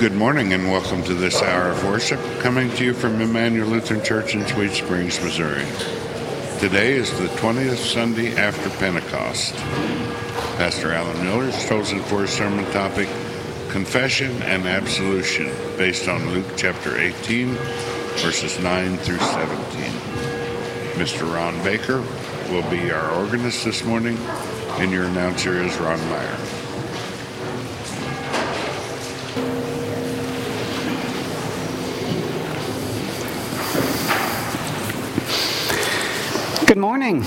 Good morning and welcome to this hour of worship coming to you from Emmanuel Lutheran Church in Sweet Springs, Missouri. Today is the 20th Sunday after Pentecost. Pastor Alan Miller is chosen for his sermon topic, Confession and Absolution, based on Luke chapter 18, verses 9 through 17. Mr. Ron Baker will be our organist this morning, and your announcer is Ron Meyer. Good morning.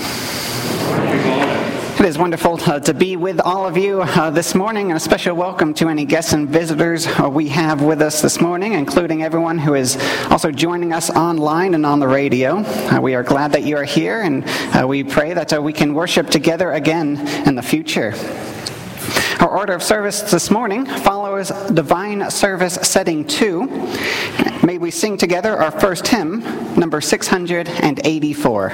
It is wonderful to be with all of you this morning, and a special welcome to any guests and visitors we have with us this morning, including everyone who is also joining us online and on the radio. We are glad that you are here, and we pray that we can worship together again in the future. Our order of service this morning follows Divine Service Setting 2. May we sing together our first hymn, number 684.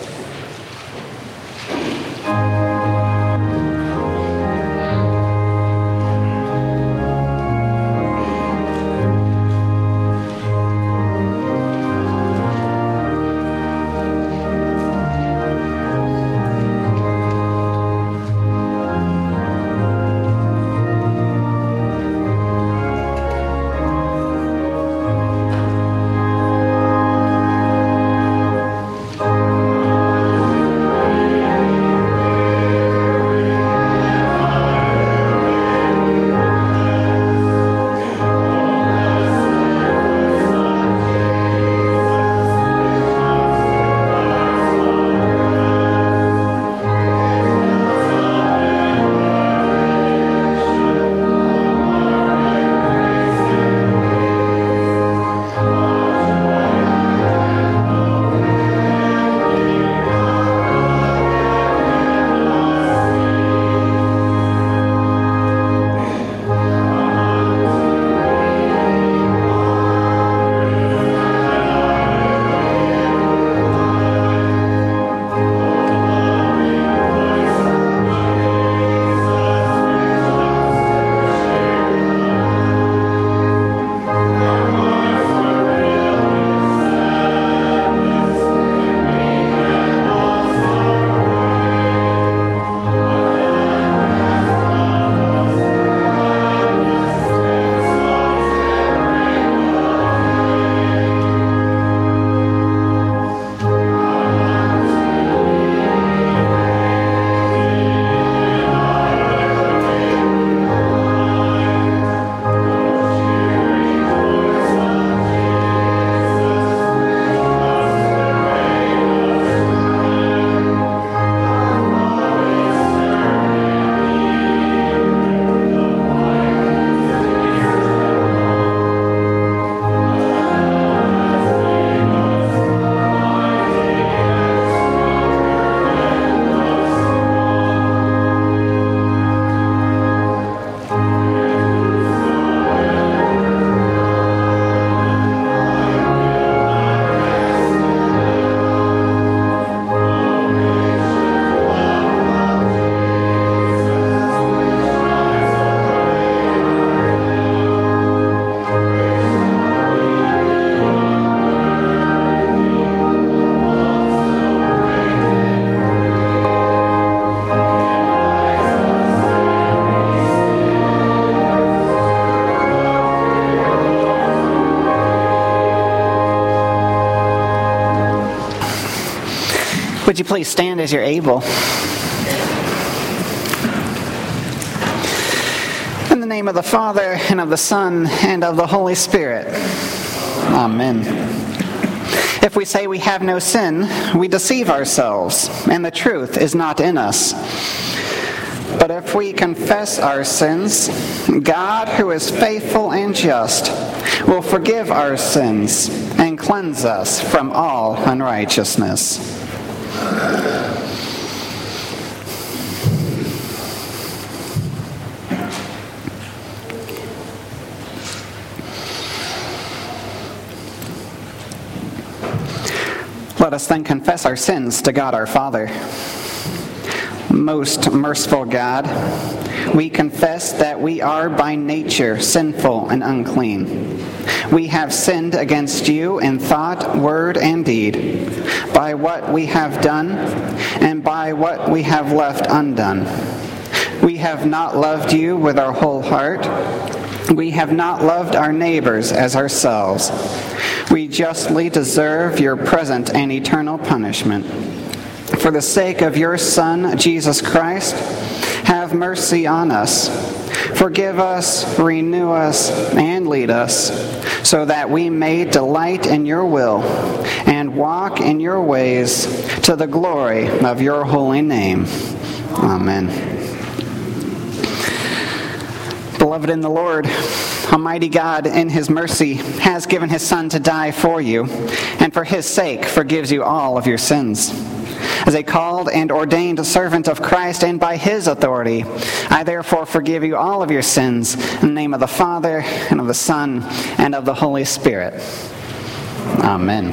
Would you please stand as you're able? In the name of the Father, and of the Son, and of the Holy Spirit. Amen. If we say we have no sin, we deceive ourselves, and the truth is not in us. But if we confess our sins, God, who is faithful and just, will forgive our sins and cleanse us from all unrighteousness. Let us then confess our sins to God our Father. Most merciful God, We confess that we are by nature sinful and unclean. We have sinned against you in thought, word, and deed, by what we have done and by what we have left undone. We have not loved you with our whole heart. We have not loved our neighbors as ourselves. We justly deserve your present and eternal punishment. For the sake of your Son, Jesus Christ, have mercy on us. Forgive us, renew us, and lead us, so that we may delight in your will and walk in your ways to the glory of your holy name. Amen. Beloved in the Lord, Almighty God, in his mercy, has given his Son to die for you, and for his sake forgives you all of your sins. As a called and ordained servant of Christ, and by his authority, I therefore forgive you all of your sins, in the name of the Father, and of the Son, and of the Holy Spirit. Amen.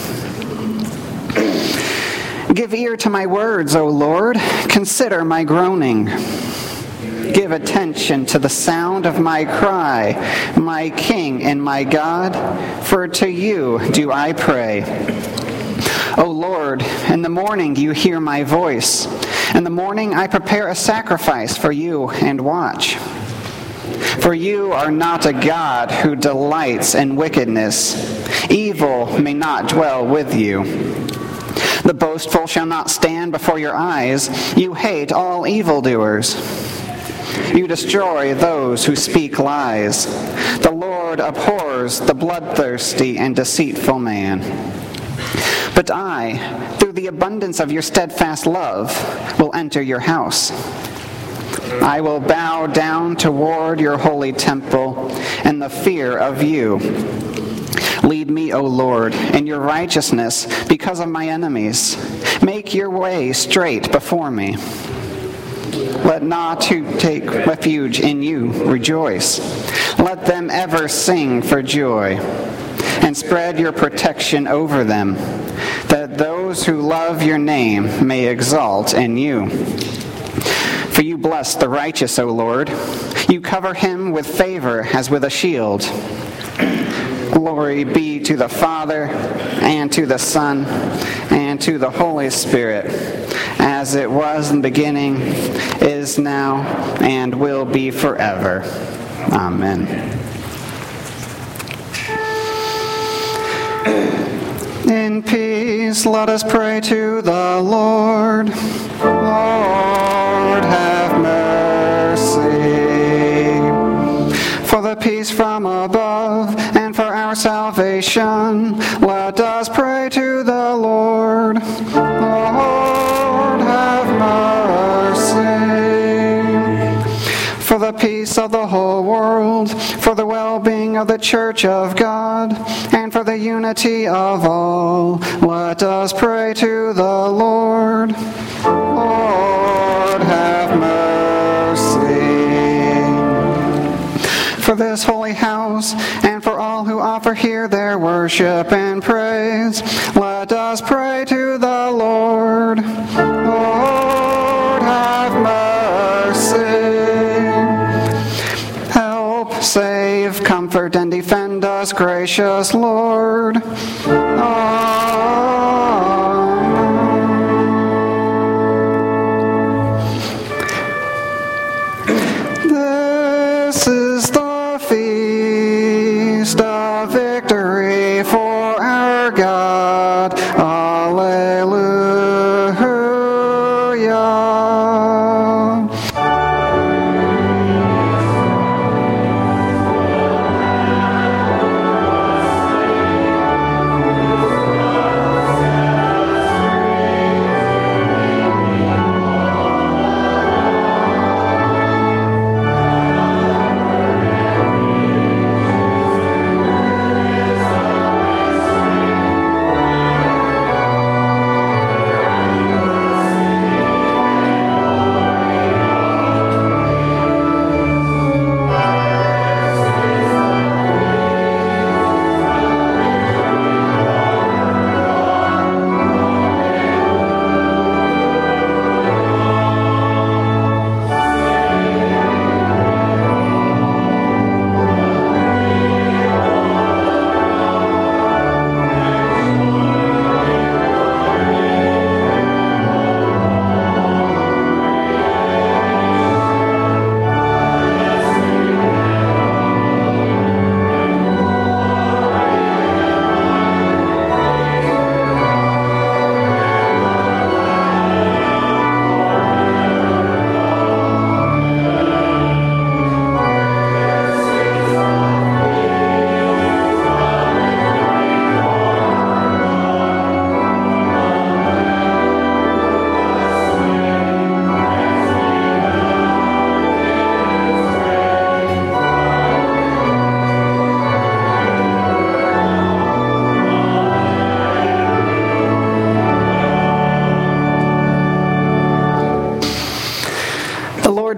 Give ear to my words, O Lord. Consider my groaning. Give attention to the sound of my cry, my King and my God, for to you do I pray. O Lord, in the morning you hear my voice. In the morning I prepare a sacrifice for you and watch. For you are not a God who delights in wickedness. Evil may not dwell with you. The boastful shall not stand before your eyes. You hate all evildoers. You destroy those who speak lies. The Lord abhors the bloodthirsty and deceitful man. But I, through the abundance of your steadfast love, will enter your house. I will bow down toward your holy temple in the fear of you. Lead me, O Lord, in your righteousness because of my enemies. Make your way straight before me. Let not who take refuge in you rejoice. Let them ever sing for joy, and spread your protection over them, that those who love your name may exalt in you. For you bless the righteous, O Lord. You cover him with favor as with a shield. Glory be to the Father, and to the Son, and to the Holy Spirit, as it was in the beginning, is now, and will be forever. Amen. In peace, let us pray to the Lord. Lord, have mercy. For the peace from above, and for our salvation, let us pray to the Lord. Lord, have mercy. For the peace of the whole world, for the well-being of the Church of God, and for the unity of all, let us pray to the Lord. Lord, have mercy. For this holy house, and for all who offer here their worship and praise, let us pray to the Lord. Lord, have mercy. Help, save, comfort, and defend us, gracious Lord. This is the feast of victory for our God. Alleluia.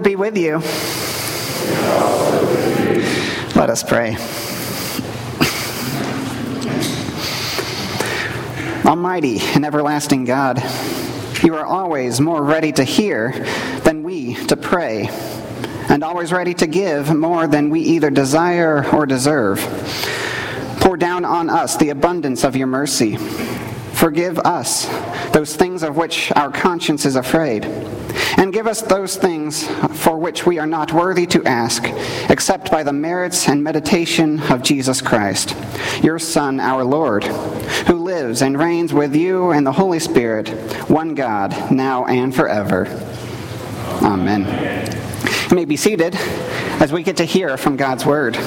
be with you. Let us pray. Almighty and everlasting God, you are always more ready to hear than we to pray, and always ready to give more than we either desire or deserve. Pour down on us the abundance of your mercy. Forgive us those things of which our conscience is afraid, and give us those things for which we are not worthy to ask, except by the merits and meditation of Jesus Christ, your Son, our Lord, who lives and reigns with you and the Holy Spirit, one God, now and forever. Amen. You may be seated as we get to hear from God's Word.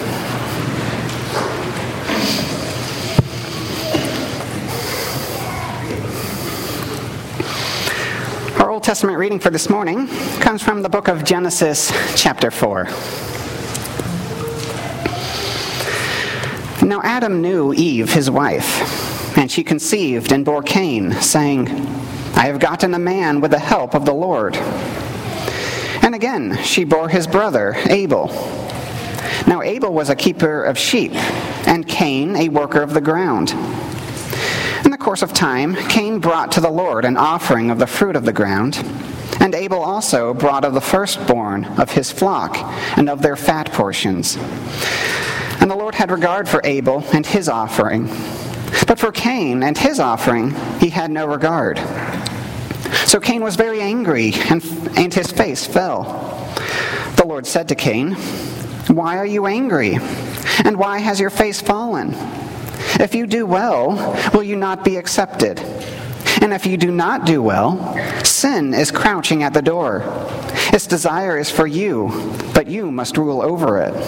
Our Old Testament reading for this morning comes from the book of Genesis, chapter 4. Now Adam knew Eve, his wife, and she conceived and bore Cain, saying, I have gotten a man with the help of the Lord. And again she bore his brother, Abel. Now Abel was a keeper of sheep, and Cain a worker of the ground. In the course of time, Cain brought to the Lord an offering of the fruit of the ground, and Abel also brought of the firstborn of his flock and of their fat portions. And the Lord had regard for Abel and his offering, but for Cain and his offering he had no regard. So Cain was very angry, and his face fell. The Lord said to Cain, Why are you angry? And why has your face fallen? If you do well, will you not be accepted? And if you do not do well, sin is crouching at the door. Its desire is for you, but you must rule over it.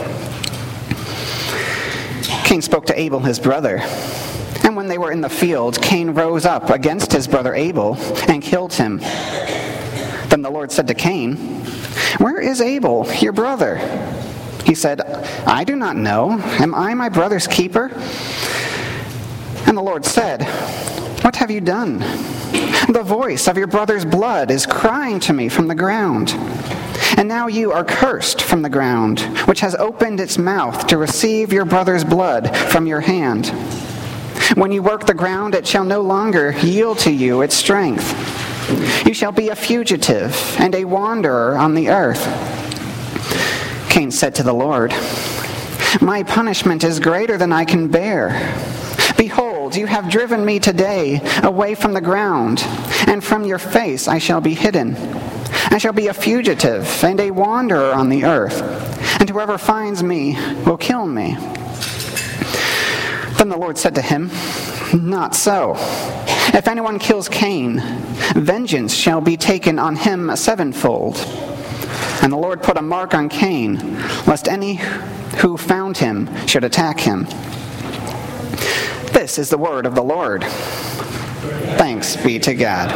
Cain spoke to Abel his brother. And when they were in the field, Cain rose up against his brother Abel and killed him. Then the Lord said to Cain, Where is Abel, your brother? He said, I do not know. Am I my brother's keeper? And the Lord said, What have you done? The voice of your brother's blood is crying to me from the ground. And now you are cursed from the ground, which has opened its mouth to receive your brother's blood from your hand. When you work the ground, it shall no longer yield to you its strength. You shall be a fugitive and a wanderer on the earth. Cain said to the Lord, My punishment is greater than I can bear. Behold, you have driven me today away from the ground, and from your face I shall be hidden. I shall be a fugitive and a wanderer on the earth, and whoever finds me will kill me. Then the Lord said to him, Not so. If anyone kills Cain, vengeance shall be taken on him sevenfold. And the Lord put a mark on Cain, lest any who found him should attack him. This is the word of the Lord. Thanks be to God.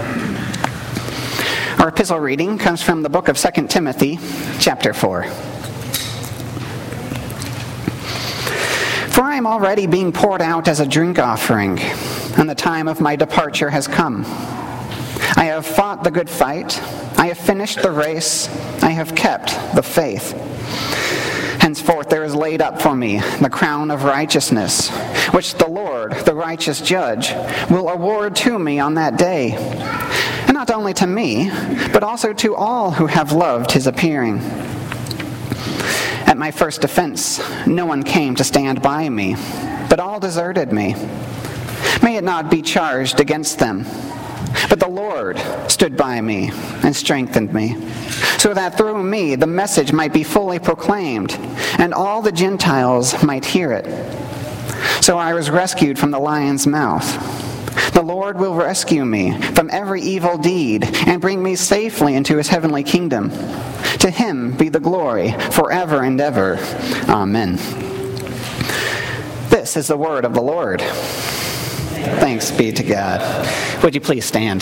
Our epistle reading comes from the book of 2 Timothy, chapter 4. For I am already being poured out as a drink offering, and the time of my departure has come. I have fought the good fight, I have finished the race, I have kept the faith. Henceforth there is laid up for me the crown of righteousness, which the Lord, the righteous judge, will award to me on that day. And not only to me, but also to all who have loved his appearing. At my first defense, no one came to stand by me, but all deserted me. May it not be charged against them. But the Lord stood by me and strengthened me, so that through me the message might be fully proclaimed, and all the Gentiles might hear it. So I was rescued from the lion's mouth. The Lord will rescue me from every evil deed and bring me safely into his heavenly kingdom. To him be the glory forever and ever. Amen. This is the word of the Lord. Thanks be to God. Would you please stand?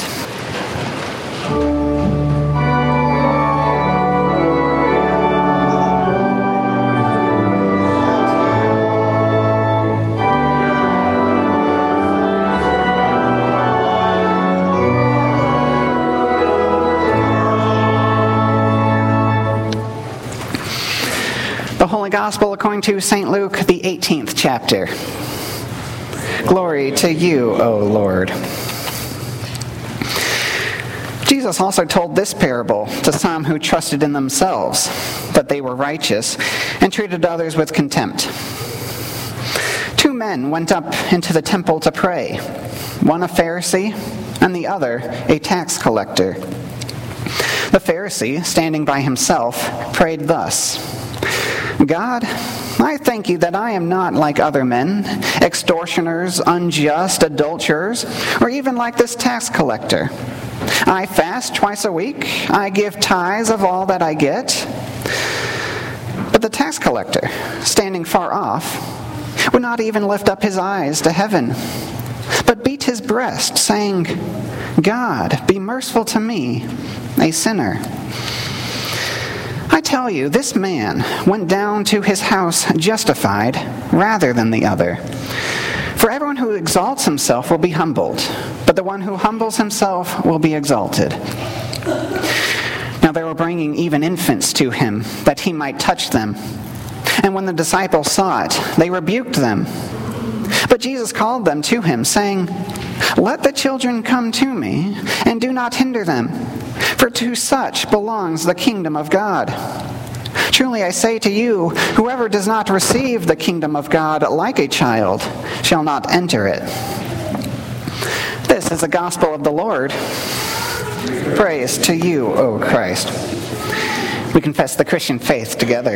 Gospel according to St. Luke, the 18th chapter. Glory to you, O Lord. Jesus also told this parable to some who trusted in themselves that they were righteous and treated others with contempt. 2 men went up into the temple to pray, one a Pharisee and the other a tax collector. The Pharisee, standing by himself, prayed thus: God, I thank you that I am not like other men, extortioners, unjust, adulterers, or even like this tax collector. I fast twice a week. I give tithes of all that I get. But the tax collector, standing far off, would not even lift up his eyes to heaven, but beat his breast, saying, God, be merciful to me, a sinner. I tell you, this man went down to his house justified rather than the other. For everyone who exalts himself will be humbled, but the one who humbles himself will be exalted. Now they were bringing even infants to him, that he might touch them. And when the disciples saw it, they rebuked them. But Jesus called them to him, saying, Let the children come to me, and do not hinder them, for to such belongs the kingdom of God. Truly I say to you, whoever does not receive the kingdom of God like a child shall not enter it. This is the gospel of the Lord. Praise to you, O Christ. We confess the Christian faith together.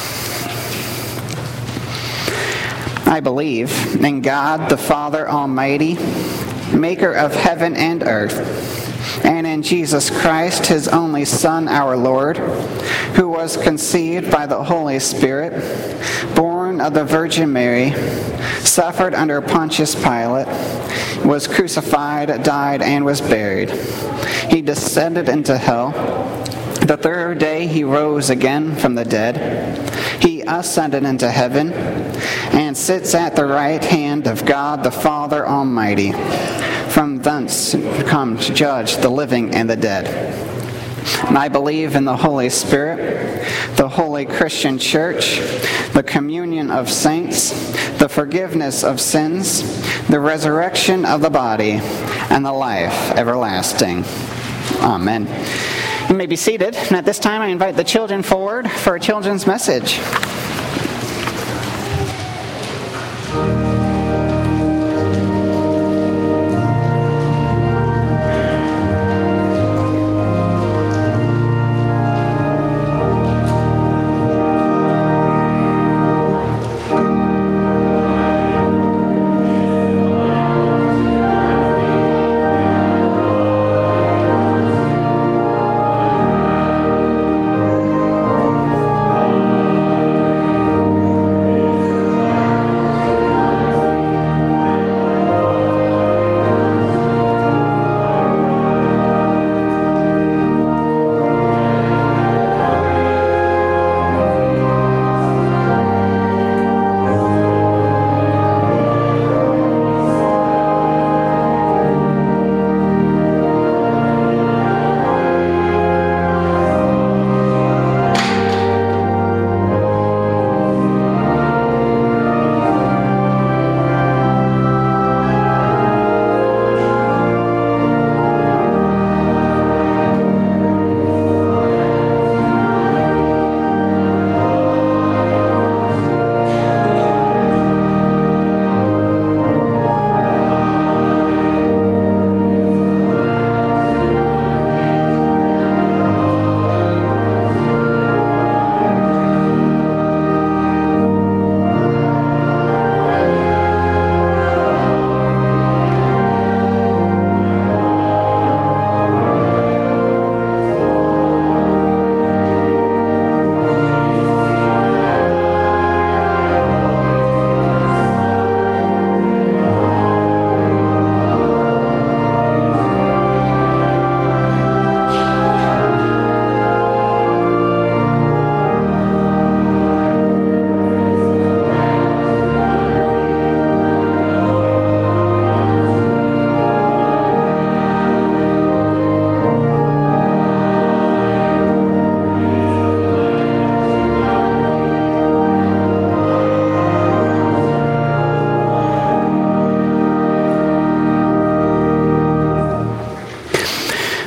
I believe in God the Father Almighty, maker of heaven and earth, and in Jesus Christ, his only Son, our Lord, who was conceived by the Holy Spirit, born of the Virgin Mary, suffered under Pontius Pilate, was crucified, died, and was buried. He descended into hell. The third day he rose again from the dead. He ascended into heaven and sits at the right hand of God the Father Almighty. From thence comes to judge the living and the dead. And I believe in the Holy Spirit, the holy Christian church, the communion of saints, the forgiveness of sins, the resurrection of the body, and the life everlasting. Amen. You may be seated, and at this time I invite the children forward for a children's message.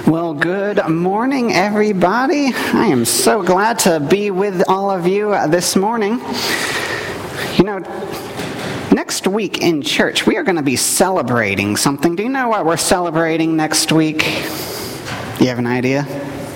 Well, good morning, everybody. I am so glad to be with all of you this morning. You know, next week in church, we are going to be celebrating something. Do you know what we're celebrating next week? You have an idea?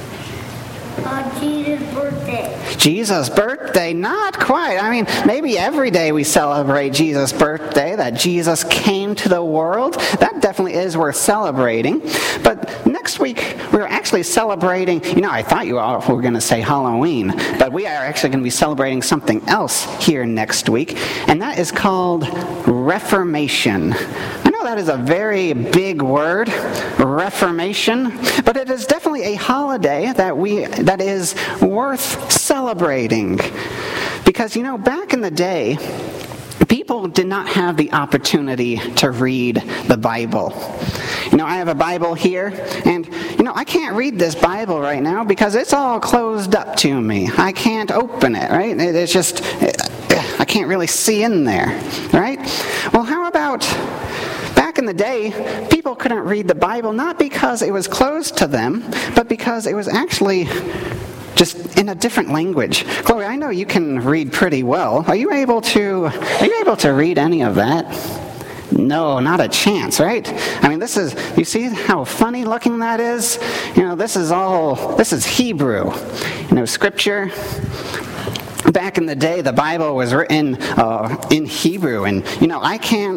Jesus' birthday. Jesus' birthday? Not quite. I mean, maybe every day we celebrate Jesus' birthday, that Jesus came to the world. That definitely is worth celebrating. But next week, we're actually celebrating, I thought you all were going to say Halloween, but we are actually going to be celebrating something else here next week, and that is called Reformation. I know that is a very big word, Reformation, but it is definitely a holiday that is worth celebrating. Because, back in the day, people did not have the opportunity to read the Bible. I have a Bible here, and, I can't read this Bible right now because it's all closed up to me. I can't open it, right? It's just, I can't really see in there, right? Well, how about back in the day, people couldn't read the Bible not because it was closed to them, but because it was actually just in a different language. Chloe, I know you can read pretty well. Are you able to read any of that? No, not a chance, right? I mean, you see how funny looking that is? This is Hebrew. Scripture. Back in the day, the Bible was written in Hebrew, and I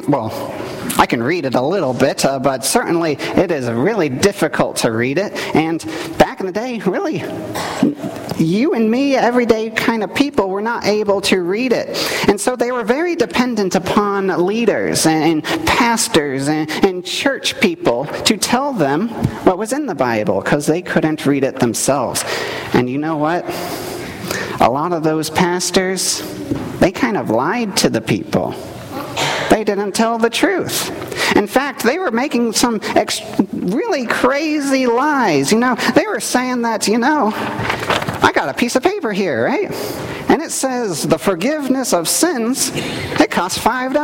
can read it a little bit, but certainly it is really difficult to read it. And back in the day, really, you and me, everyday kind of people, were not able to read it. And so they were very dependent upon leaders and pastors and church people to tell them what was in the Bible, because they couldn't read it themselves. And you know what? A lot of those pastors, they kind of lied to the people. They didn't tell the truth. In fact, they were making some really crazy lies. They were saying that, I got a piece of paper here, right? And it says the forgiveness of sins, it costs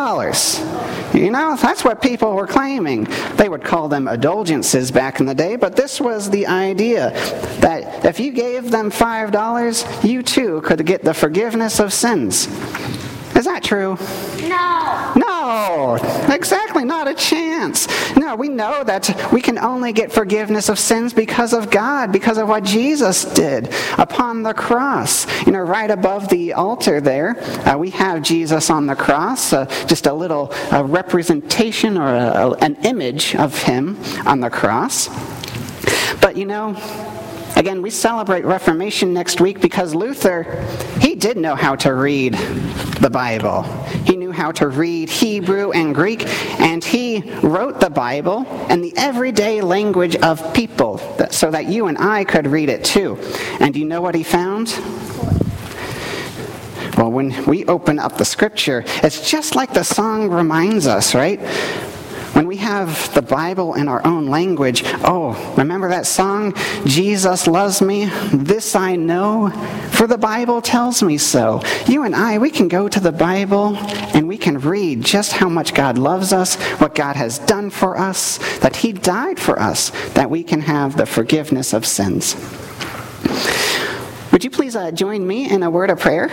$5. That's what people were claiming. They would call them indulgences back in the day, but this was the idea that if you gave them $5, you too could get the forgiveness of sins. Is that true? No, exactly, not a chance. No, we know that we can only get forgiveness of sins because of God, because of what Jesus did upon the cross. Right above the altar there, we have Jesus on the cross, just a little representation or an image of him on the cross. But again, we celebrate Reformation next week because Luther, he did know how to read the Bible. He knew how to read Hebrew and Greek, and he wrote the Bible in the everyday language of people so that you and I could read it too. And you know what he found? Well, when we open up the scripture, it's just like the song reminds us, right? When we have the Bible in our own language, remember that song, Jesus loves me, this I know, for the Bible tells me so. You and I, we can go to the Bible and we can read just how much God loves us, what God has done for us, that he died for us, that we can have the forgiveness of sins. Would you please join me in a word of prayer?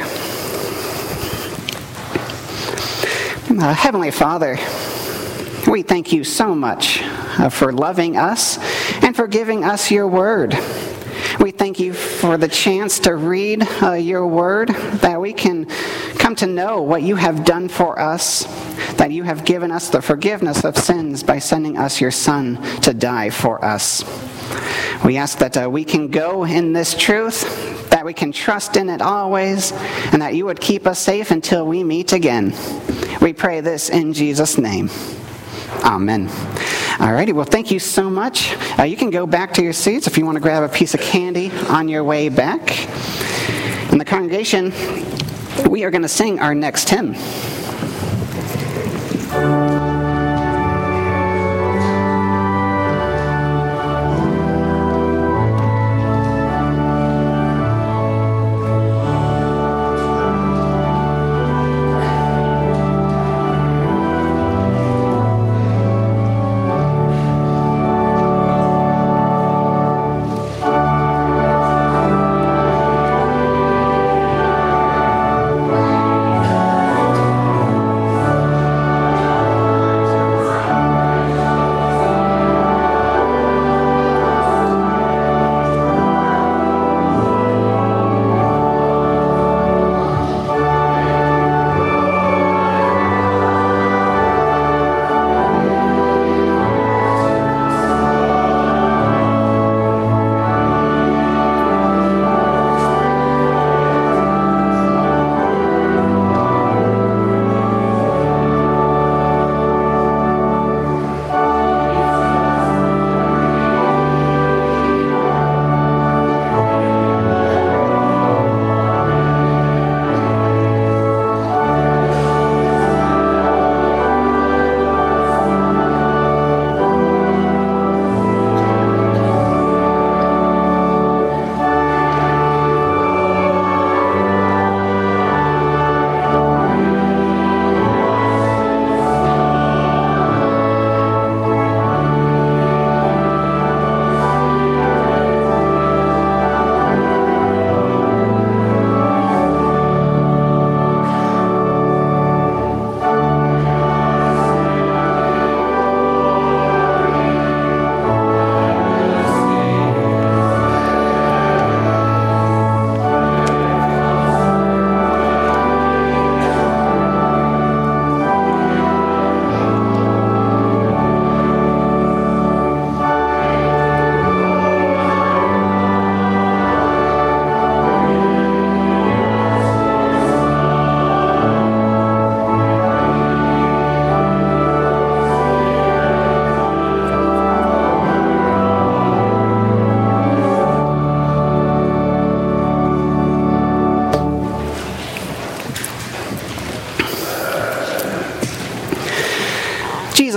Heavenly Father, we thank you so much for loving us and for giving us your word. We thank you for the chance to read your word, that we can come to know what you have done for us, that you have given us the forgiveness of sins by sending us your Son to die for us. We ask that we can go in this truth, that we can trust in it always, and that you would keep us safe until we meet again. We pray this in Jesus' name. Amen. Alrighty, well, thank you so much. You can go back to your seats if you want to grab a piece of candy on your way back. In the congregation, we are going to sing our next hymn.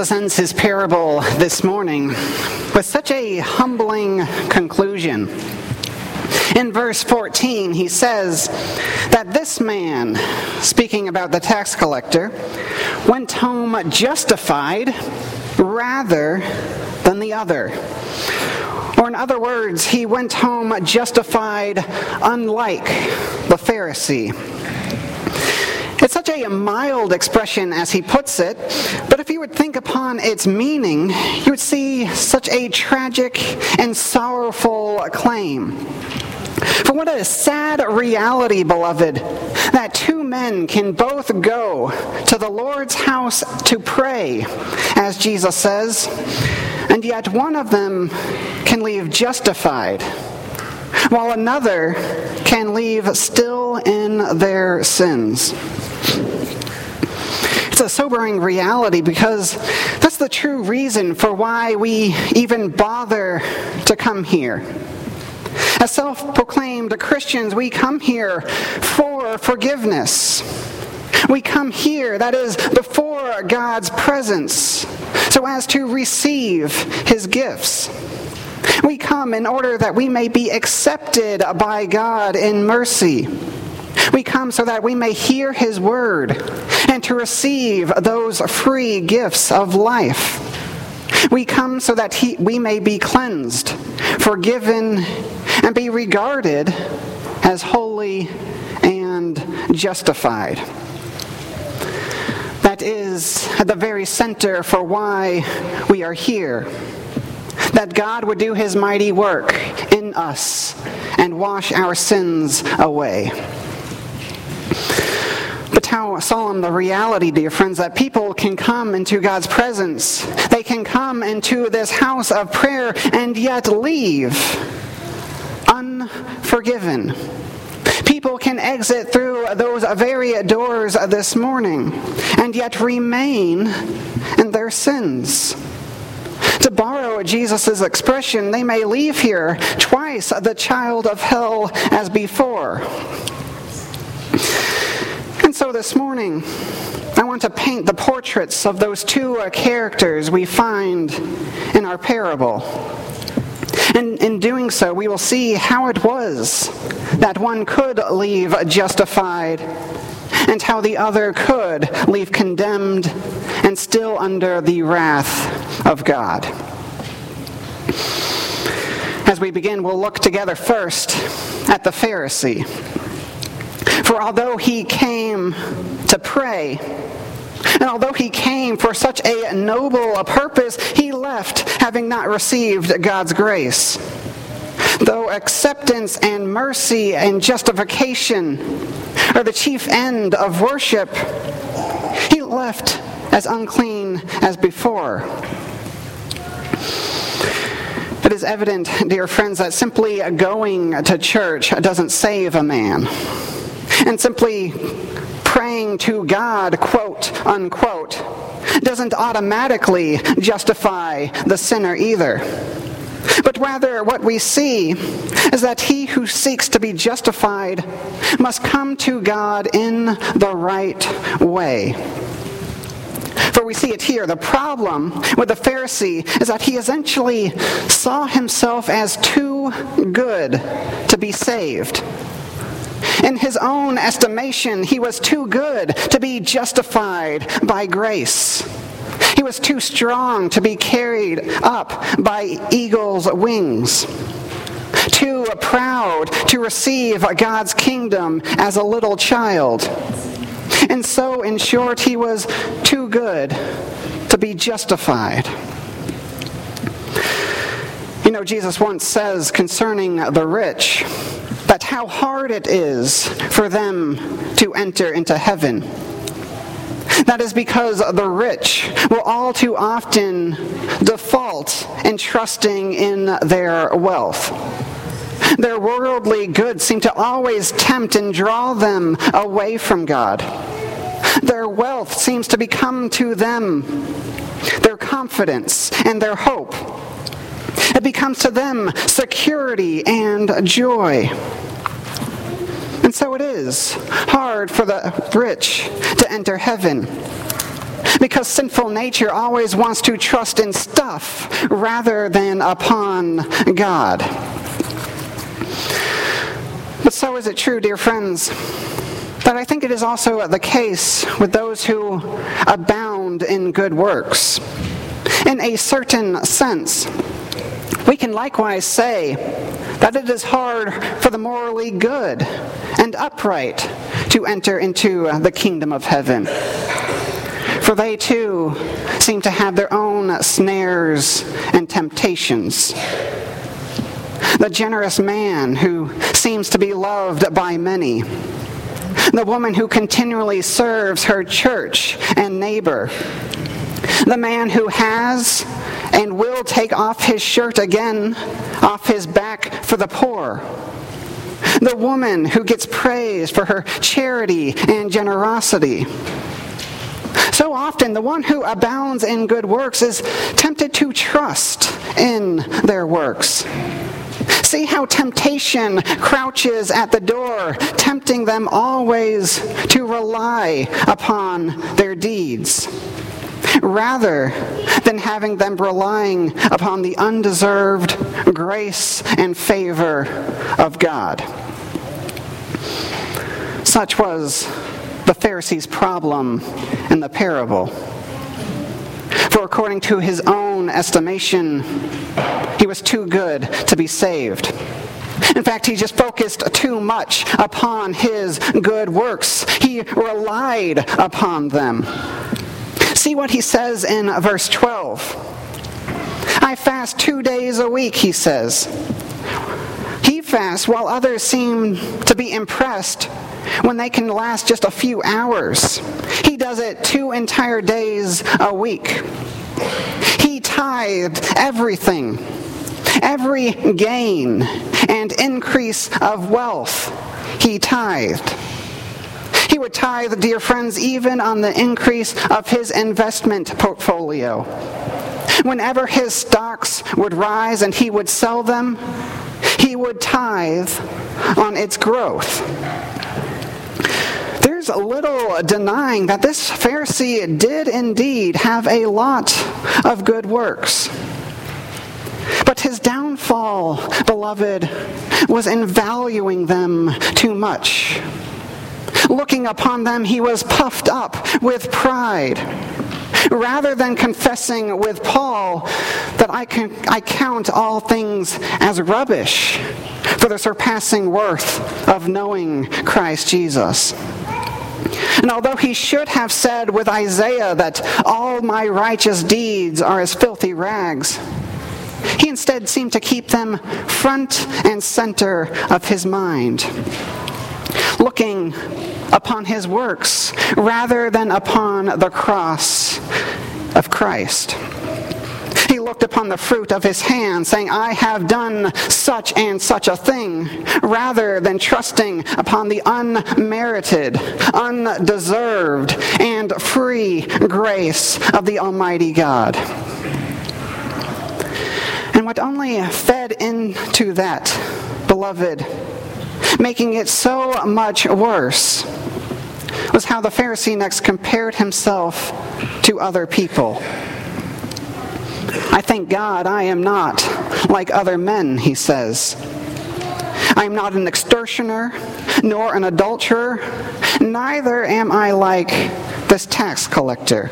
Jesus ends his parable this morning with such a humbling conclusion. In verse 14, he says that this man, speaking about the tax collector, went home justified rather than the other. Or in other words, he went home justified unlike the Pharisee. It's such a mild expression as he puts it, but if you would think upon its meaning, you would see such a tragic and sorrowful claim. For what a sad reality, beloved, that two men can both go to the Lord's house to pray, as Jesus says, and yet one of them can leave justified, while another can leave still in their sins. It's a sobering reality because that's the true reason for why we even bother to come here. As self-proclaimed Christians, we come here for forgiveness. We come here, that is, before God's presence, so as to receive His gifts. We come in order that we may be accepted by God in mercy. We come so that we may hear His word and to receive those free gifts of life. We come so that we may be cleansed, forgiven, and be regarded as holy and justified. That is at the very center for why we are here. That God would do His mighty work in us and wash our sins away. But how solemn the reality, dear friends, that people can come into God's presence. They can come into this house of prayer and yet leave unforgiven. People can exit through those very doors this morning and yet remain in their sins. To borrow Jesus' expression, they may leave here twice the child of hell as before. And so this morning, I want to paint the portraits of those two characters we find in our parable. And in doing so, we will see how it was that one could leave justified and how the other could leave condemned and still under the wrath of God. As we begin, we'll look together first at the Pharisee. For although he came to pray, and although he came for such a noble purpose, he left having not received God's grace. Though acceptance and mercy and justification are the chief end of worship, he left as unclean as before. It is evident, dear friends, that simply going to church doesn't save a man. And simply praying to God, quote, unquote, doesn't automatically justify the sinner either. But rather, what we see is that he who seeks to be justified must come to God in the right way. For we see it here. The problem with the Pharisee is that he essentially saw himself as too good to be saved. In his own estimation, he was too good to be justified by grace. He was too strong to be carried up by eagle's wings. Too proud to receive God's kingdom as a little child. And so, in short, he was too good to be justified. You know, Jesus once says concerning the rich, that how hard it is for them to enter into heaven. That is because the rich will all too often default in trusting in their wealth. Their worldly goods seem to always tempt and draw them away from God. Their wealth seems to become to them their confidence and their hope. It becomes to them security and joy. And so it is hard for the rich to enter heaven. because sinful nature always wants to trust in stuff rather than upon God. But so is it true, dear friends, that I think it is also the case with those who abound in good works. In a certain sense, we can likewise say that it is hard for the morally good and upright to enter into the kingdom of heaven. For they too seem to have their own snares and temptations. The generous man who seems to be loved by many. The woman who continually serves her church and neighbor. The man who has and will take off his shirt again off his back for the poor. The woman who gets praised for her charity and generosity. So often, the one who abounds in good works is tempted to trust in their works. See how temptation crouches at the door, tempting them always to rely upon their deeds, rather than having them relying upon the undeserved grace and favor of God. Such was the Pharisee's problem in the parable. For according to his own estimation, he was too good to be saved. In fact, he just focused too much upon his good works. He relied upon them. See what he says in verse 12. I fast 2 days a week, he says. He fasts while others seem to be impressed when they can last just a few hours. He does it 2 entire days a week. He tithed everything, every gain and increase of wealth. He tithed. He would tithe, dear friends, even on the increase of his investment portfolio. Whenever his stocks would rise and he would sell them, he would tithe on its growth. There's little denying that this Pharisee did indeed have a lot of good works. But his downfall, beloved, was in valuing them too much. Looking upon them, he was puffed up with pride, rather than confessing with Paul that I count all things as rubbish for the surpassing worth of knowing Christ Jesus. And although he should have said with Isaiah that all my righteous deeds are as filthy rags, he instead seemed to keep them front and center of his mind, looking upon his works rather than upon the cross of Christ. He looked upon the fruit of his hand, saying, I have done such and such a thing, rather than trusting upon the unmerited, undeserved, and free grace of the Almighty God. And what only fed into that, beloved, making it so much worse, was how the Pharisee next compared himself to other people. I thank God I am not like other men, he says. I am not an extortioner, nor an adulterer, neither am I like this tax collector.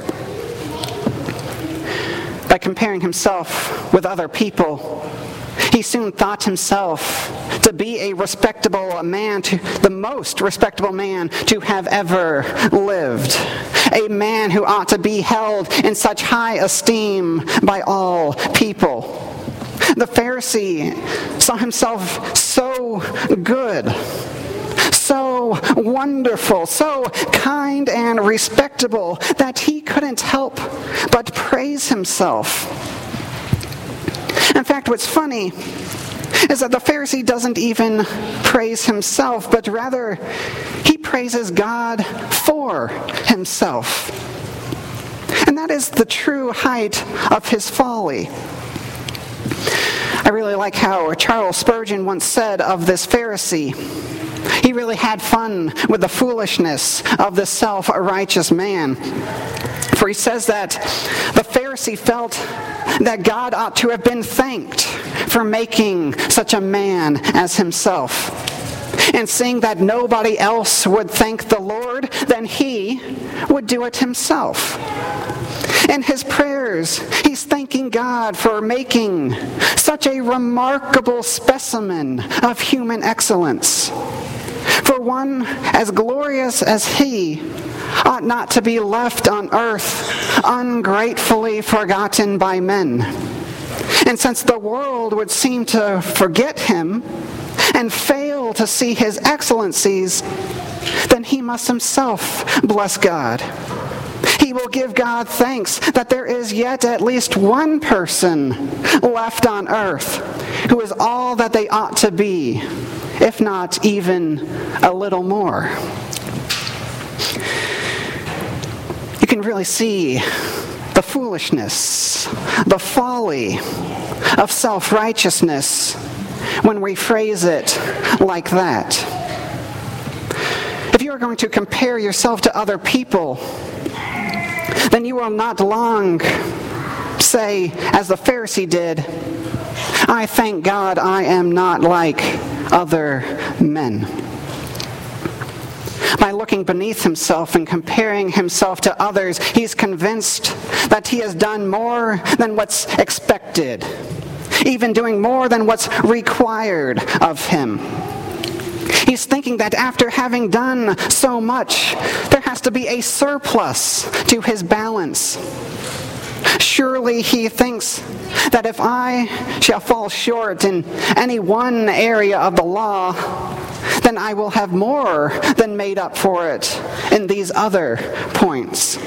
By comparing himself with other people, he soon thought himself to be a respectable man, the most respectable man to have ever lived. A man who ought to be held in such high esteem by all people. The Pharisee saw himself so good, so wonderful, so kind and respectable that he couldn't help but praise himself. In fact, what's funny is that the Pharisee doesn't even praise himself, but rather he praises God for himself. And that is the true height of his folly. I really like how Charles Spurgeon once said of this Pharisee. He really had fun with the foolishness of this self-righteous man. For where he says that the Pharisee felt that God ought to have been thanked for making such a man as himself. And seeing that nobody else would thank the Lord, then he would do it himself. In his prayers, he's thanking God for making such a remarkable specimen of human excellence. For one as glorious as he ought not to be left on earth ungratefully forgotten by men. And since the world would seem to forget him and fail to see his excellencies, then he must himself bless God. He will give God thanks that there is yet at least one person left on earth who is all that they ought to be, if not even a little more. You can really see the foolishness, the folly of self-righteousness when we phrase it like that. If you are going to compare yourself to other people, then you will not long say, as the Pharisee did, "I thank God I am not like other men." By looking beneath himself and comparing himself to others, he's convinced that he has done more than what's expected, even doing more than what's required of him. He's thinking that after having done so much, there has to be a surplus to his balance. Surely he thinks that if I shall fall short in any one area of the law, then I will have more than made up for it in these other points.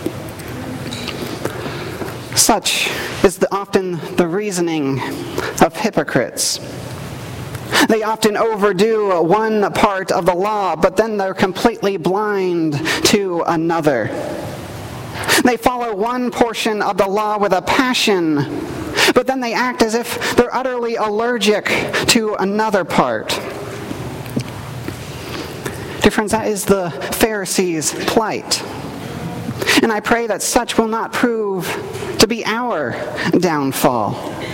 Such is often the reasoning of hypocrites. They often overdo one part of the law, but then they're completely blind to another. They follow one portion of the law with a passion, but then they act as if they're utterly allergic to another part. Dear friends, that is the Pharisees' plight. And I pray that such will not prove to be our downfall.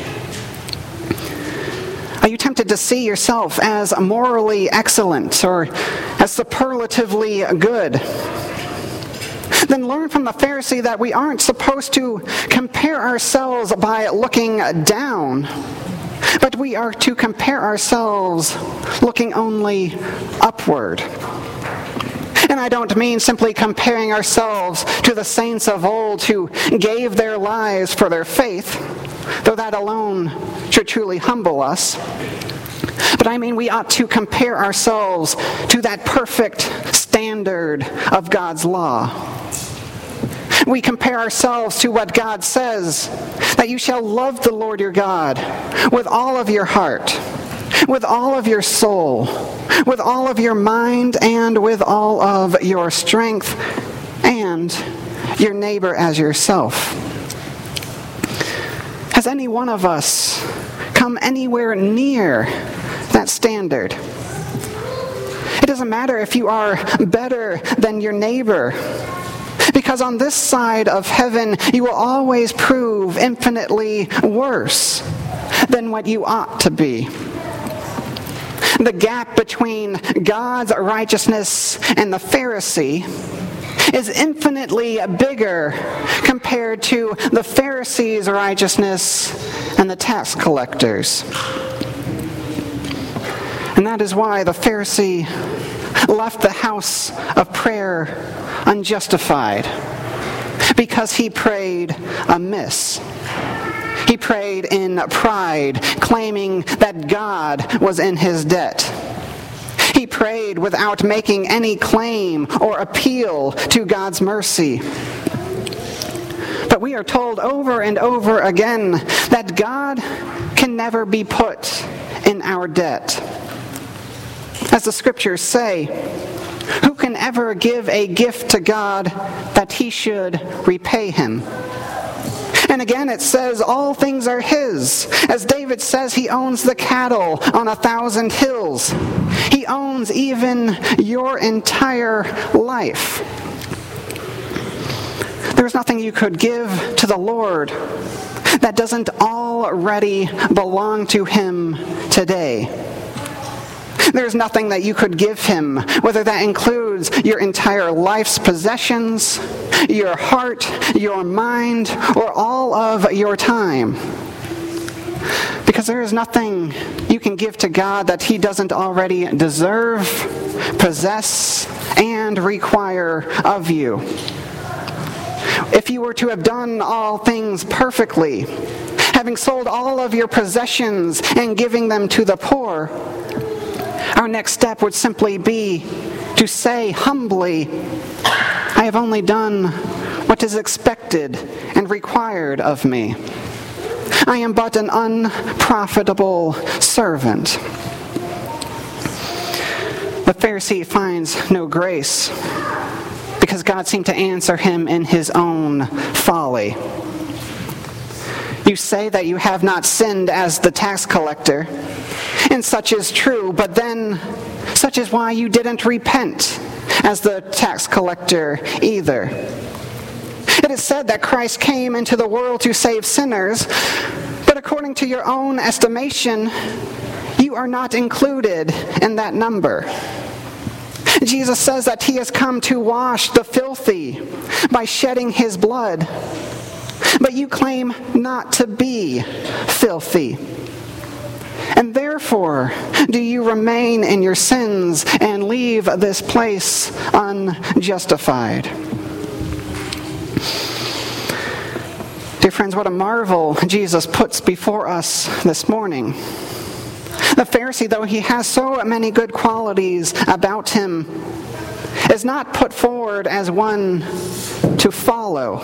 Are you tempted to see yourself as morally excellent or as superlatively good? Then learn from the Pharisee that we aren't supposed to compare ourselves by looking down, but we are to compare ourselves looking only upward. And I don't mean simply comparing ourselves to the saints of old who gave their lives for their faith, though that alone should truly humble us. But I mean we ought to compare ourselves to that perfect standard of God's law. We compare ourselves to what God says, that you shall love the Lord your God with all of your heart, with all of your soul, with all of your mind, and with all of your strength, and your neighbor as yourself. Has any one of us come anywhere near that standard? It doesn't matter if you are better than your neighbor, because on this side of heaven, you will always prove infinitely worse than what you ought to be. The gap between God's righteousness and the Pharisee is infinitely bigger compared to the Pharisees' righteousness and the tax collectors. And that is why the Pharisee left the house of prayer unjustified, because he prayed amiss. He prayed in pride, claiming that God was in his debt. He prayed without making any claim or appeal to God's mercy. But we are told over and over again that God can never be put in our debt. As the scriptures say, who can ever give a gift to God that he should repay him? And again it says all things are his. As David says, he owns the cattle on 1,000 hills. He owns even your entire life. There's nothing you could give to the Lord that doesn't already belong to him today. There's nothing that you could give him, whether that includes your entire life's possessions, your heart, your mind, or all of your time. Because there is nothing you can give to God that he doesn't already deserve, possess, and require of you. If you were to have done all things perfectly, having sold all of your possessions and giving them to the poor, our next step would simply be to say humbly, I have only done what is expected and required of me. I am but an unprofitable servant. The Pharisee finds no grace because God seemed to answer him in his own folly. You say that you have not sinned as the tax collector, and such is true, but then such is why you didn't repent as the tax collector either. It is said that Christ came into the world to save sinners, but according to your own estimation, you are not included in that number. Jesus says that he has come to wash the filthy by shedding his blood, but you claim not to be filthy. And therefore, do you remain in your sins and leave this place unjustified? Dear friends, what a marvel Jesus puts before us this morning. The Pharisee, though he has so many good qualities about him, is not put forward as one to follow,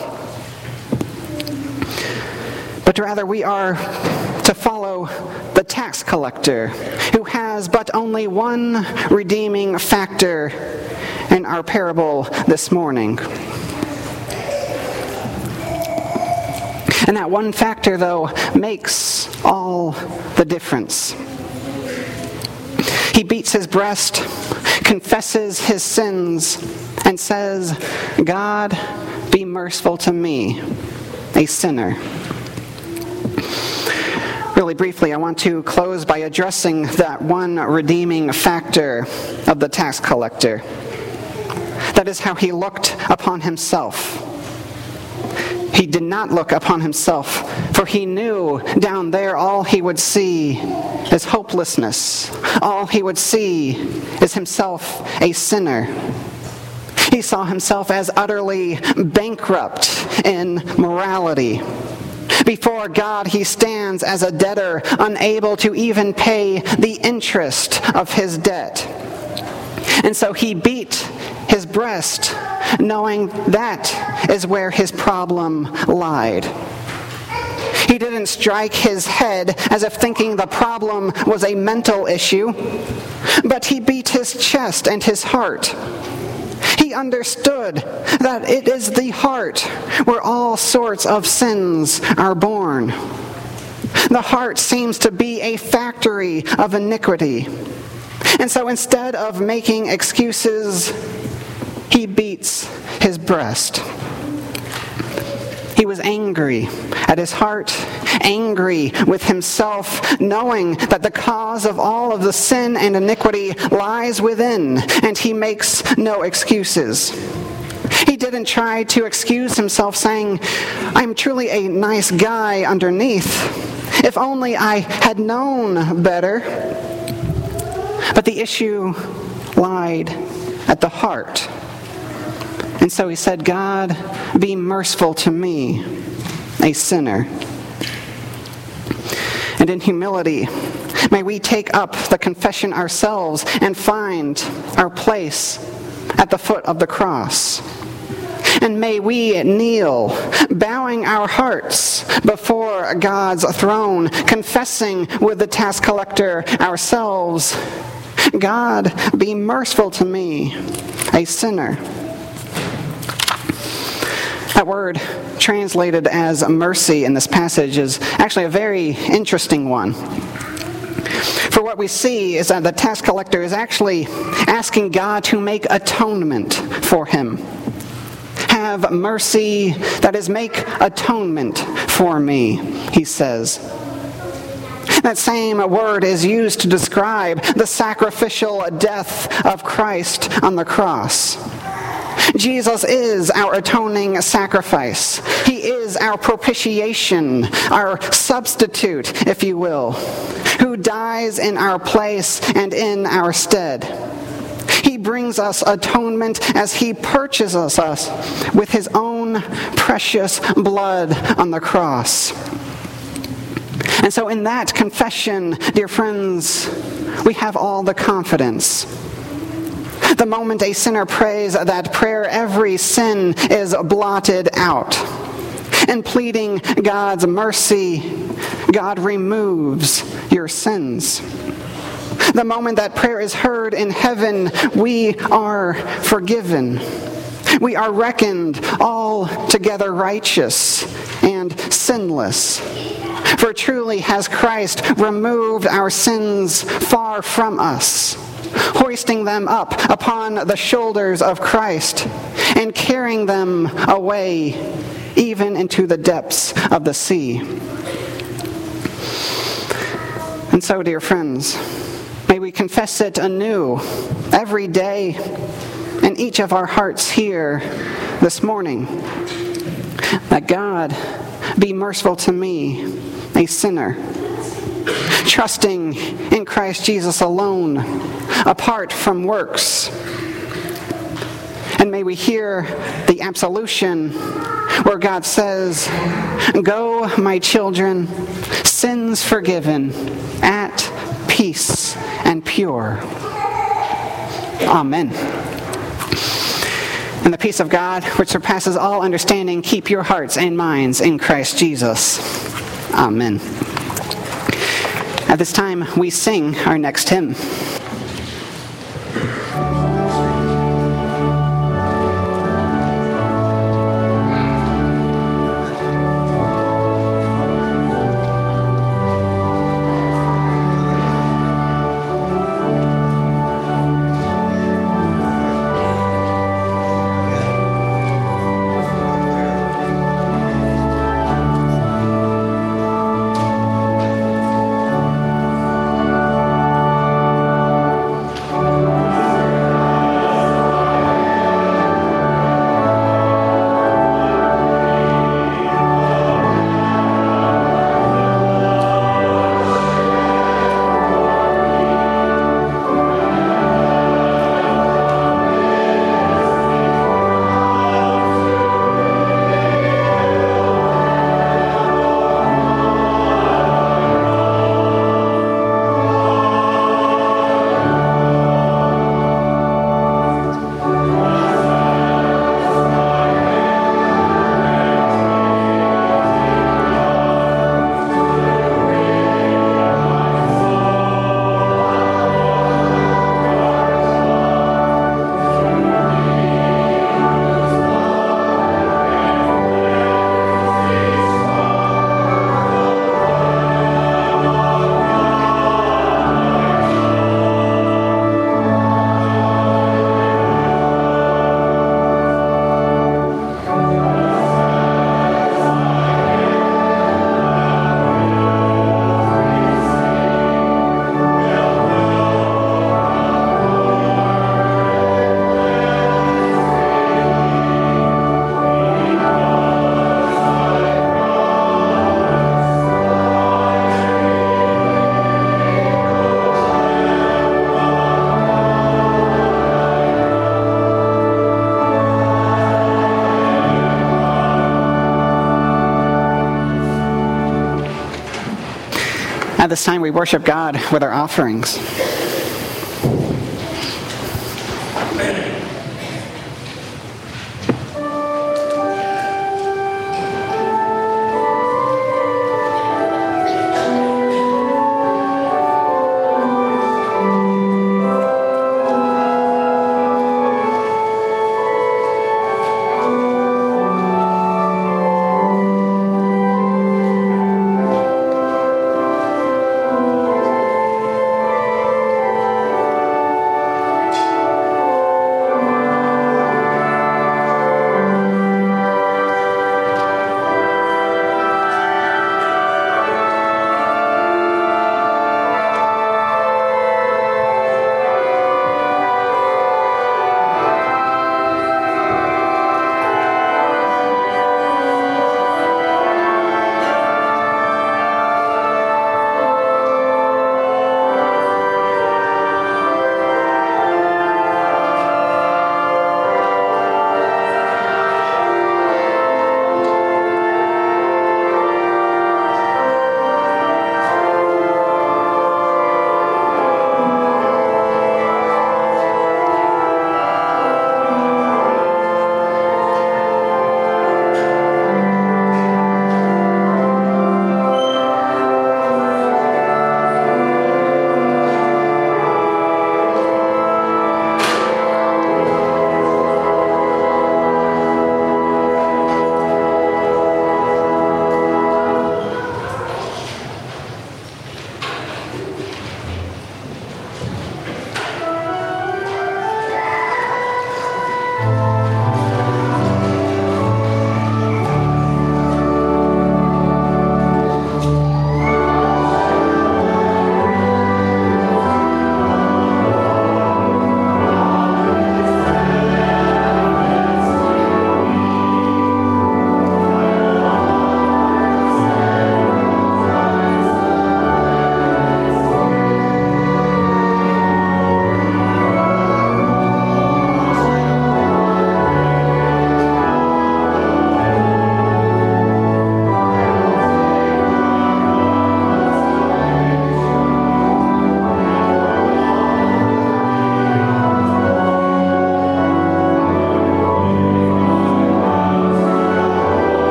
but rather we are to follow the tax collector, who has but only one redeeming factor in our parable this morning. And that one factor, though, makes all the difference. He beats his breast, confesses his sins, and says, God, be merciful to me, a sinner. Really briefly, I want to close by addressing that one redeeming factor of the tax collector. That is how he looked upon himself. He did not look upon himself, for he knew down there all he would see is hopelessness. All he would see is himself a sinner. He saw himself as utterly bankrupt in morality. Before God, he stands as a debtor, unable to even pay the interest of his debt. And so he beat his breast, knowing that is where his problem lied. He didn't strike his head as if thinking the problem was a mental issue, but he beat his chest and his heart. He understood that it is the heart where all sorts of sins are born. The heart seems to be a factory of iniquity. And so instead of making excuses, he beats his breast. He was angry at his heart, angry with himself, knowing that the cause of all of the sin and iniquity lies within, and he makes no excuses. He didn't try to excuse himself, saying, I'm truly a nice guy underneath. If only I had known better. But the issue lied at the heart. And so he said, God, be merciful to me, a sinner. And in humility, may we take up the confession ourselves and find our place at the foot of the cross. And may we kneel, bowing our hearts before God's throne, confessing with the tax collector ourselves, God, be merciful to me, a sinner. That word translated as mercy in this passage is actually a very interesting one. For what we see is that the tax collector is actually asking God to make atonement for him, have mercy, that is, make atonement for me, he says. That same word is used to describe the sacrificial death of Christ on the cross. Jesus is our atoning sacrifice. He is our propitiation, our substitute, if you will, who dies in our place and in our stead. He brings us atonement as he purchases us with his own precious blood on the cross. And so in that confession, dear friends, we have all the confidence. The moment a sinner prays that prayer, every sin is blotted out. In pleading God's mercy, God removes your sins. The moment that prayer is heard in heaven, we are forgiven. We are reckoned altogether righteous and sinless. For truly has Christ removed our sins far from us, hoisting them up upon the shoulders of Christ and carrying them away even into the depths of the sea. And so, dear friends, may we confess it anew every day in each of our hearts here this morning, that God be merciful to me, a sinner, trusting in Christ Jesus alone, apart from works. And may we hear the absolution where God says, "Go, my children, sins forgiven, at peace and pure." Amen. And the peace of God, which surpasses all understanding, keep your hearts and minds in Christ Jesus. Amen. At this time, we sing our next hymn. At this time, we worship God with our offerings.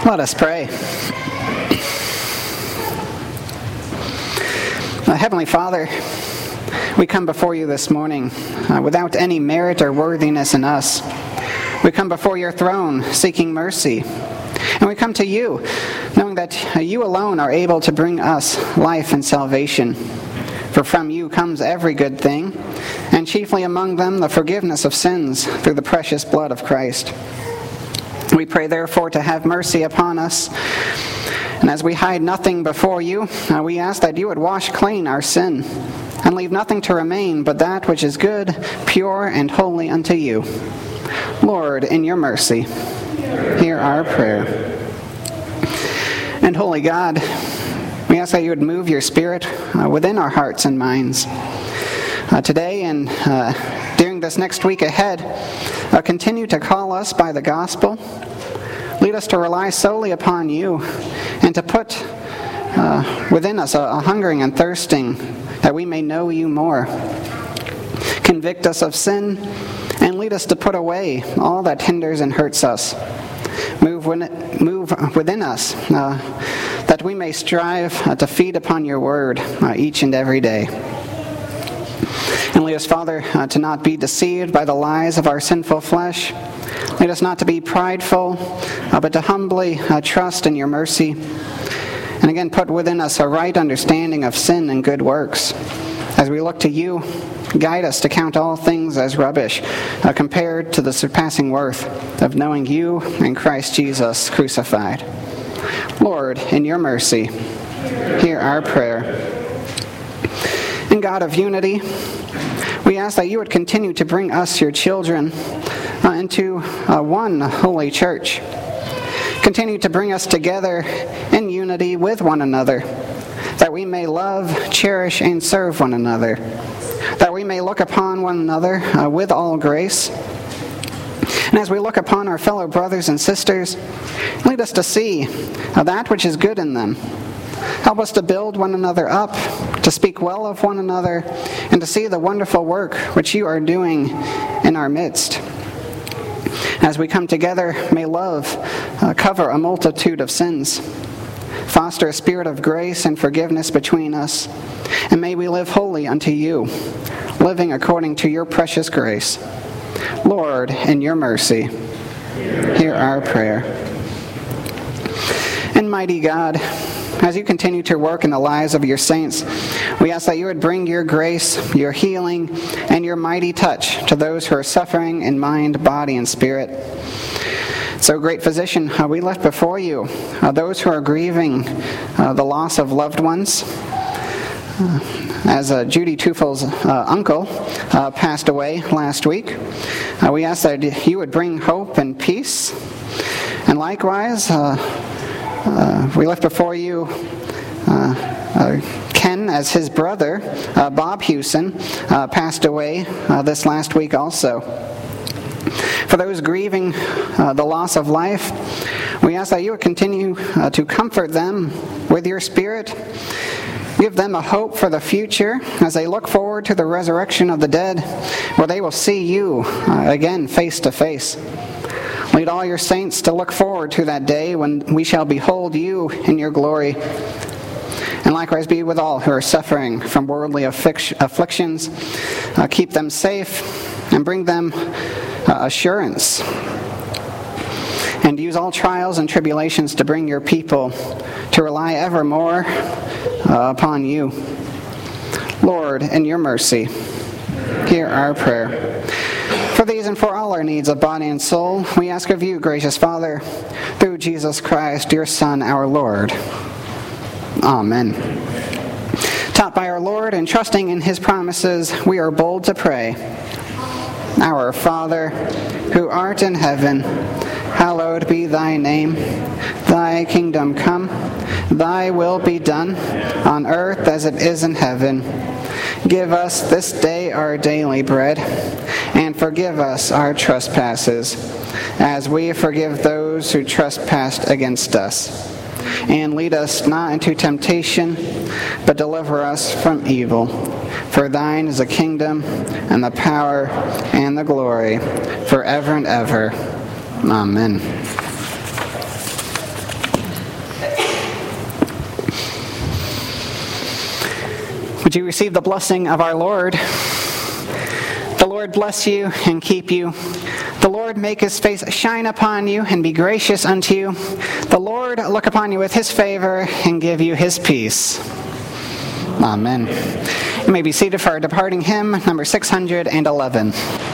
Let us pray. Heavenly Father, we come before you this morning without any merit or worthiness in us. We come before your throne seeking mercy. And we come to you knowing that you alone are able to bring us life and salvation. For from you comes every good thing, and chiefly among them the forgiveness of sins through the precious blood of Christ. We pray therefore to have mercy upon us. And as we hide nothing before you, we ask that you would wash clean our sin and leave nothing to remain but that which is good, pure, and holy unto you. Lord, in your mercy, hear our prayer. And holy God, we ask that you would move your Spirit within our hearts and minds. Today and during this next week ahead, continue to call us by the gospel. Lead us to rely solely upon you and to put within us a hungering and thirsting that we may know you more. Convict us of sin and lead us to put away all that hinders and hurts us. Move within us that we may strive to feed upon your word each and every day. And lead us, Father, to not be deceived by the lies of our sinful flesh. Lead us not to be prideful, but to humbly trust in your mercy. And again, put within us a right understanding of sin and good works. As we look to you, guide us to count all things as rubbish, compared to the surpassing worth of knowing you and Christ Jesus crucified. Lord, in your mercy, hear our prayer. And God of unity, we ask that you would continue to bring us, your children, into one holy church. Continue to bring us together in unity with one another, that we may love, cherish, and serve one another, that we may look upon one another with all grace. And as we look upon our fellow brothers and sisters, lead us to see that which is good in them. Help us to build one another up, to speak well of one another, and to see the wonderful work which you are doing in our midst. As we come together, may love cover a multitude of sins, foster a spirit of grace and forgiveness between us, and may we live holy unto you, living according to your precious grace. Lord, in your mercy, hear our prayer. And mighty God, as you continue to work in the lives of your saints, we ask that you would bring your grace, your healing, and your mighty touch to those who are suffering in mind, body, and spirit. So, great physician, we lift before you those who are grieving the loss of loved ones. As Judy Tufel's uncle passed away last week, we ask that you would bring hope and peace. And likewise, we lift before you Ken, as his brother, Bob Hewson, passed away this last week also. For those grieving the loss of life, we ask that you would continue to comfort them with your Spirit. Give them a hope for the future as they look forward to the resurrection of the dead, where they will see you again face to face. Lead all your saints to look forward to that day when we shall behold you in your glory. And likewise be with all who are suffering from worldly afflictions. Keep them safe and bring them assurance. And use all trials and tribulations to bring your people to rely evermore upon you. Lord, in your mercy, hear our prayer. For these and for all our needs of body and soul, we ask of you, gracious Father, through Jesus Christ, your Son, our Lord. Amen. Taught by our Lord and trusting in his promises, we are bold to pray. Our Father, who art in heaven, hallowed be thy name. Thy kingdom come, thy will be done, on earth as it is in heaven. Give us this day our daily bread, and forgive us our trespasses, as we forgive those who trespass against us. And lead us not into temptation, but deliver us from evil. For thine is the kingdom, and the power, and the glory, forever and ever. Amen. Would you receive the blessing of our Lord? The Lord bless you and keep you. The Lord make his face shine upon you and be gracious unto you. The Lord look upon you with his favor and give you his peace. Amen. You may be seated for our departing hymn, number 611.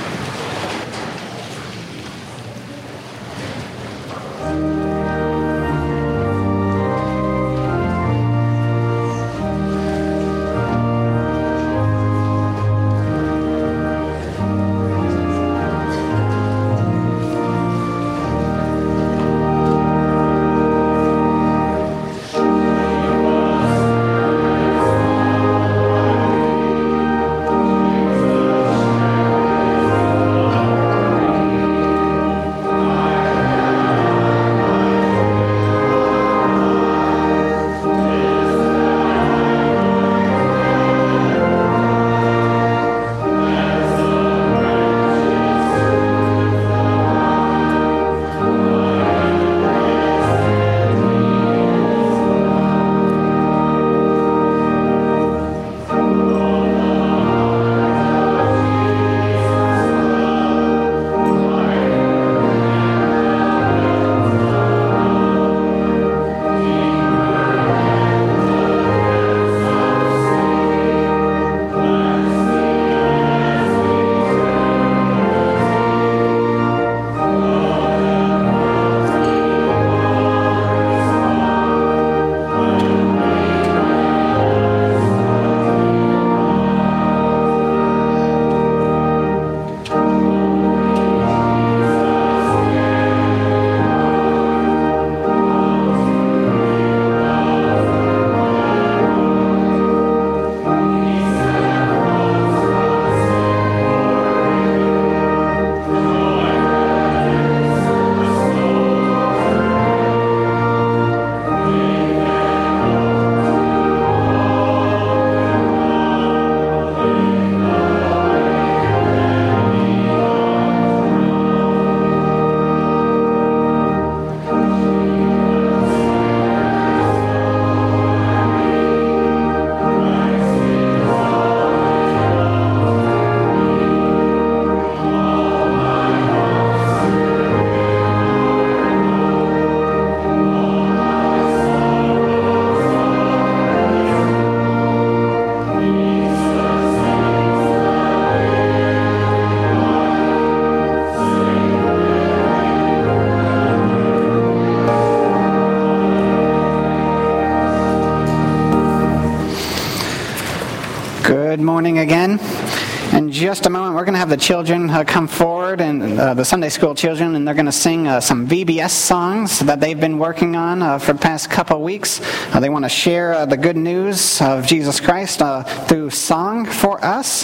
Good morning again. In just a moment, we're going to have the children come forward, and the Sunday school children, and they're going to sing some VBS songs that they've been working on for the past couple of weeks. They want to share the good news of Jesus Christ through song for us.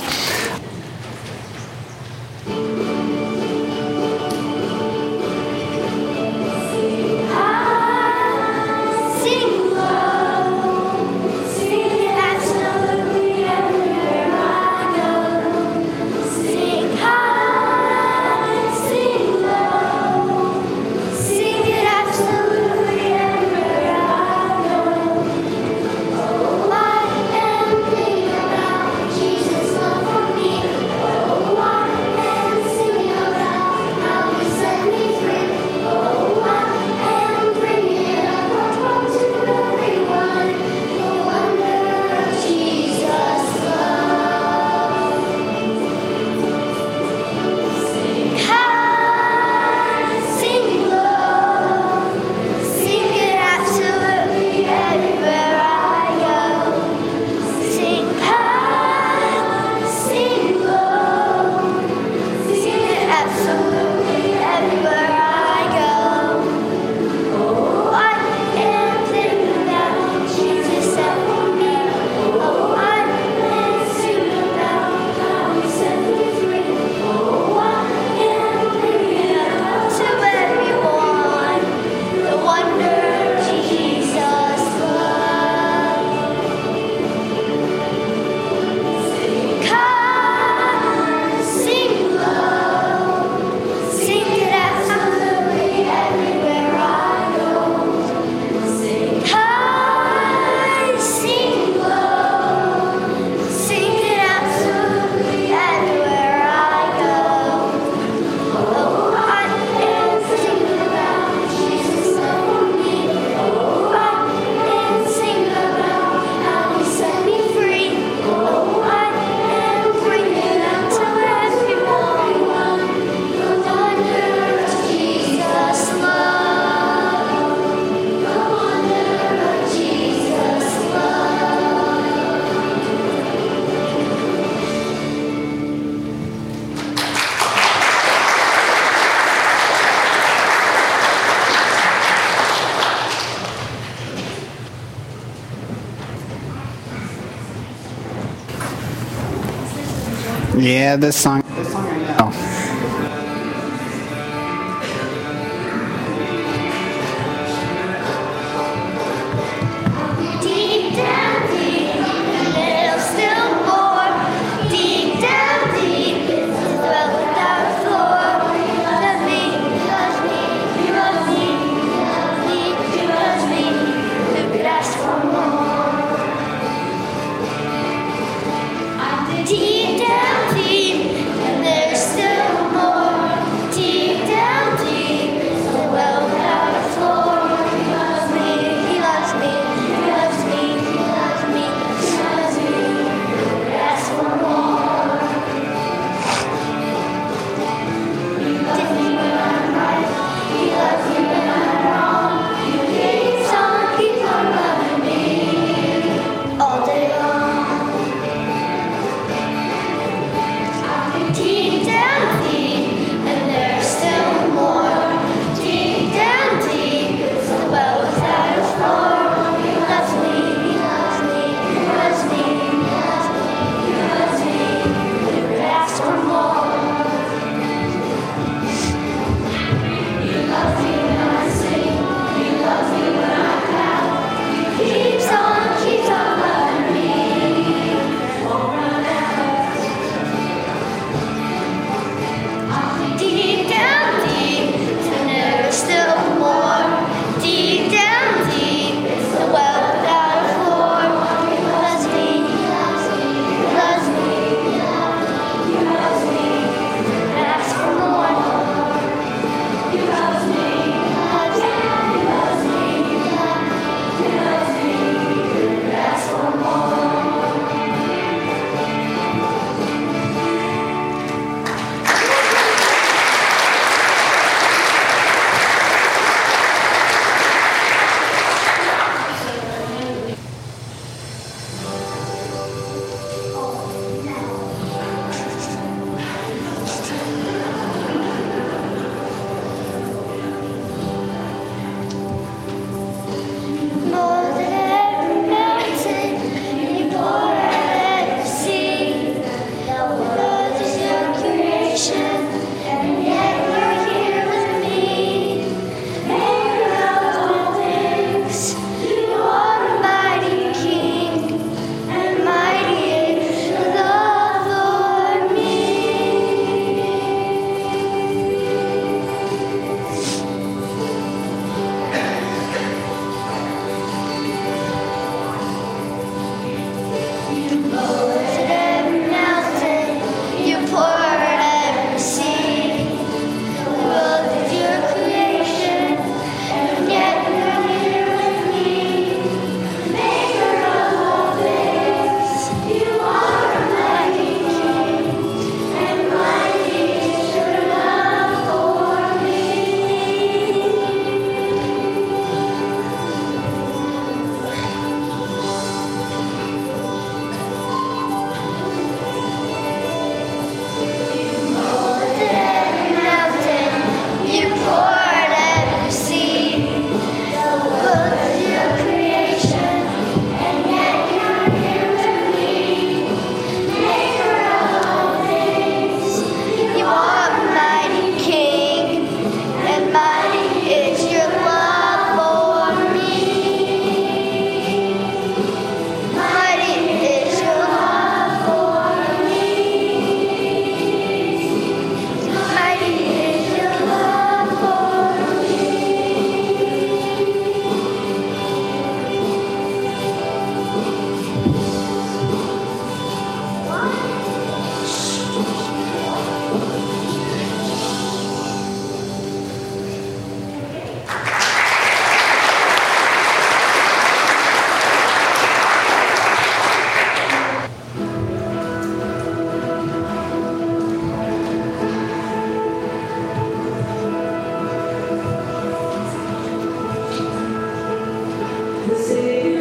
For me. Yeah, this song I know. Deep down deep, there's still more. Deep down deep, it's a well without a floor. Love me, love me, you love me, love me, you love me. Who could ask for more? Deep down deep, and there's still more. Deep down deep, it's a well without a floor. He loves me, he loves me, he loves me, he loves me, he loves me. Who could ask for more? He loves me when I'm right, he loves me when I'm wrong. He keeps on loving me all day long. Deep down deep, and there's still more. Deep down deep, it's the well without a floor. He loves me, he loves me, he loves me, he loves me, he loves me. Who could ask for more? He loves me when I sing, he loves me when I pout. He keeps on loving me. Won't run out. Deep down deep, and there's still more. Deep down deep, it's the well without a floor. He loves me, he loves me, he loves me, he loves me. Ask for more. He loves me, he loves me, he loves me, he loves me. Ask for more. More than every mountain, you pour out every sea. The world is your creation, and yet you're here with me. Maker of all things, you are a mighty King, and mighty is your love for me. You lowered every mountain, you poured every sea. The world is your creation, and yet you're here with me. Maker of all things, you are a mighty King, and mighty is your love for me. Every mountain, you poured every sea. The world is your creation, and yet you're here with me. Maker of all things, you are a mighty King, and mighty is your love for me. Mighty is your love for me. Mighty is your love for me. The Savior